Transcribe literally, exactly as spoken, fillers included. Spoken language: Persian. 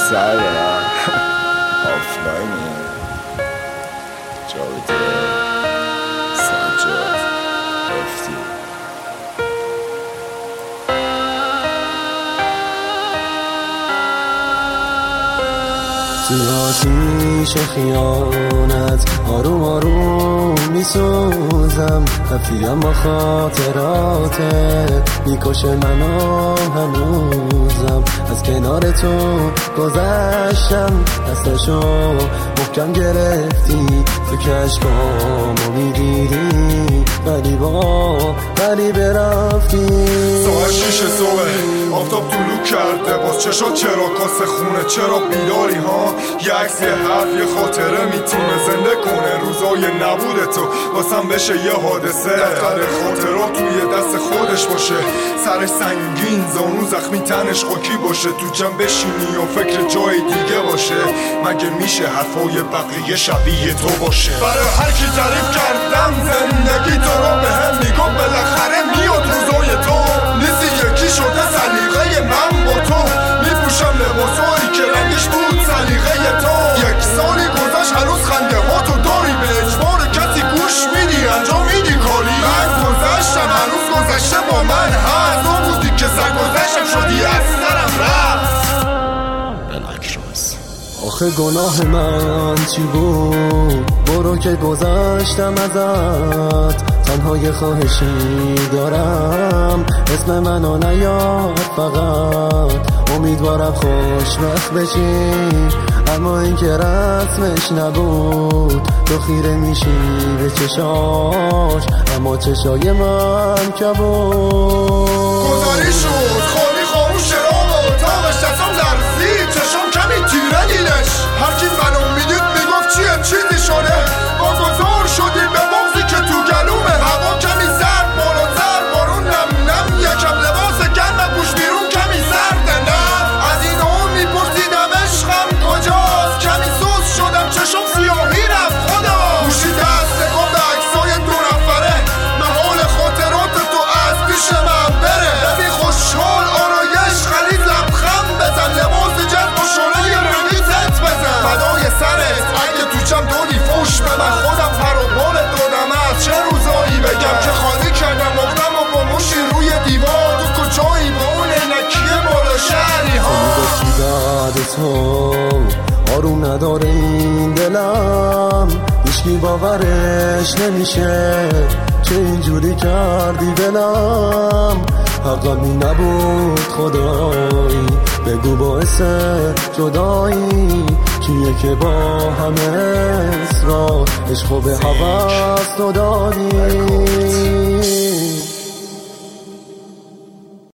سر دارم آفلاینه جاوید سجاد افتی توی آتیش خیانت آروم آروم میسوزم، رفیقم با خاطراتت میکشه منو هنوزم. از کنار تو گذشتم، دستشو محکم گرفتی، تو که عشقامو میدیدی ولی با ولی برفتی. ساعت شیش صبح آفتاب طلوع کرده، باز چشات چرا کاسه خونه، چرا بیداری ها؟ یه عکس یه حرف یه خاطره میتونه زنده کنه روزای نبود تو، واسم بشه یه حادثه. دفتر خاطرات توی دست خودش باشه، سرش سنگین زانو زخمی تنش خاکی باشه، تو جمع بشینی و فکر جای دیگه باشه. مگه میشه حرفای بقیه شبیه تو باشه؟ برای هر کی تعریف کردم زندگی تو رو به هم میگم، بالاخره میاد روزای تو. نیستی یکی شده سلیقه من با تو، میپوشم لباسایی که رنگش بود سلیقه تو. یک سالی گذشت هنوز خنده ها تو داری، به اجبار کسی گوش میدی انجام میدی کاری. من گذشتم هنوز گذشته با من هست، تو بودی که سر گذشتم شدی از سرم رفت. آخه گناه من چی بود؟ برو که گذشتم ازت، تنها یه خواهشی دارم، اسم منو نیار فقط. امیدوارم خوشبخت بشی، اما این که رسمش نبود. تو خیره میشی به چشاش، اما چشای من کبود. گذاری شد خالی خاموش چراغ اتاقش، دستم لرزید چشام کمی تیره دیدش. هرکی منو میدید میگفت چیه چیزی شده، واگذار شدیم به بغضی که تو گلومه. هوا کمی سرد بالا سر بارون نم نم، یکم لباس گرم پوش بیرون کمی سرده. نه از این اون میپرسیدم عشقم کجاست، کمی سوز شدم چشم سیاهی رفت خدا. گوشی دست کن به عکسای دو نفره، محال خاطرات تو از پیش من بره. رفی خوشحال آرایش خرید لبخند بزن، لباس جد با شلای رنگی تت بزن. فدای سرت اگه تو چم دادی فوش به من، خودم پر و بال دادم. از چه روزایی بگم که خالی کردم مقدم و با موشی روی دیوار. تو کجایی با اون عینکیه بالا شهری ها؟ تو درد تو آروم نداره این دلم، هیچکی باورش نمیشه چه اینجوری کردی دلم. حقم این نبود خدایی، بگو باعث جدایی کیه که با همه اصرار عشقو به هوس تو دادی.